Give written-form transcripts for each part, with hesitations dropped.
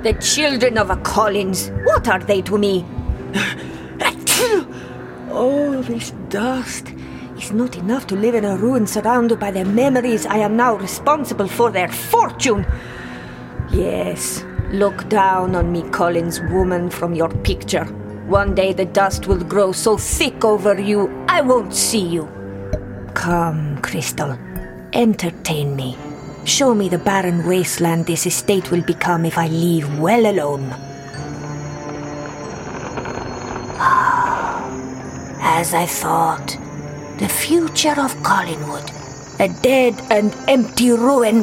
The children of a Collins. What are they to me? All this dust is not enough to live in a ruin surrounded by the memories I am now responsible for their fortune. Yes, look down on me, Collins woman, from your picture. One day the dust will grow so thick over you, I won't see you. Come, Crystal, entertain me. Show me the barren wasteland this estate will become if I leave well alone. As I thought, the future of Collingwood, a dead and empty ruin.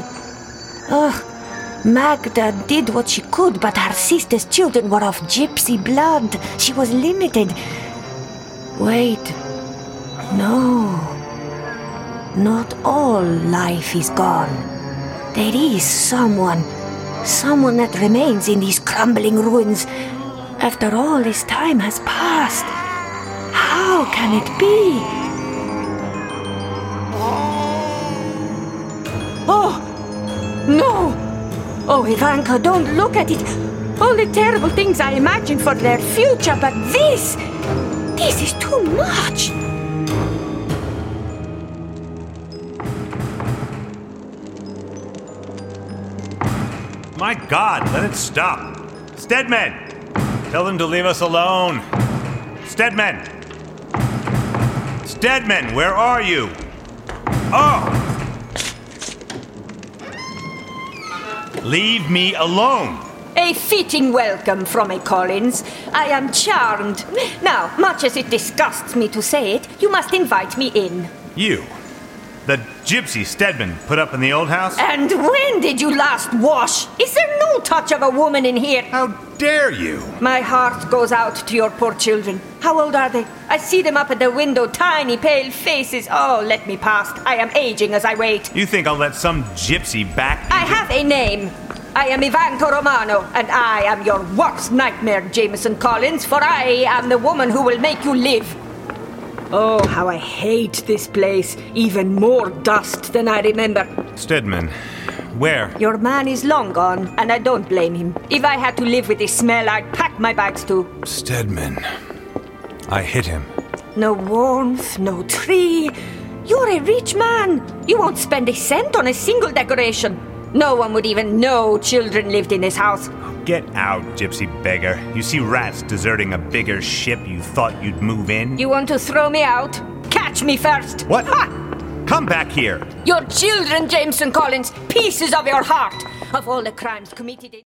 Magda did what she could, but her sister's children were of gypsy blood. She was limited. Wait. No. Not all life is gone. There is someone that remains in these crumbling ruins after all this time has passed. How can it be? Oh, no! Oh, Ivanka, don't look at it. All the terrible things I imagined for their future, but this is too much. My God, let it stop. Stedman! Tell them to leave us alone. Stedman! Stedman, where are you? Oh! Leave me alone! A fitting welcome from a Collins. I am charmed. Now, much as it disgusts me to say it, you must invite me in. You? The gypsy Stedman put up in the old house? And when did you last wash? Is there no touch of a woman in here? How dare you? My heart goes out to your poor children. How old are they? I see them up at the window, tiny, pale faces. Oh, let me past. I am aging as I wait. You think I'll let some gypsy back? I have a name. I am Ivanka Romano, and I am your worst nightmare, Jameson Collins, for I am the woman who will make you live. Oh, how I hate this place. Even more dust than I remember. Stedman, where? Your man is long gone, and I don't blame him. If I had to live with this smell, I'd pack my bags too. Stedman. I hit him. No warmth, no tree. You're a rich man. You won't spend a cent on a single decoration. No one would even know children lived in this house. Get out, gypsy beggar. You see rats deserting a bigger ship, you thought you'd move in? You want to throw me out? Catch me first. What? Ha! Come back here. Your children, Jameson Collins, pieces of your heart. Of all the crimes committed...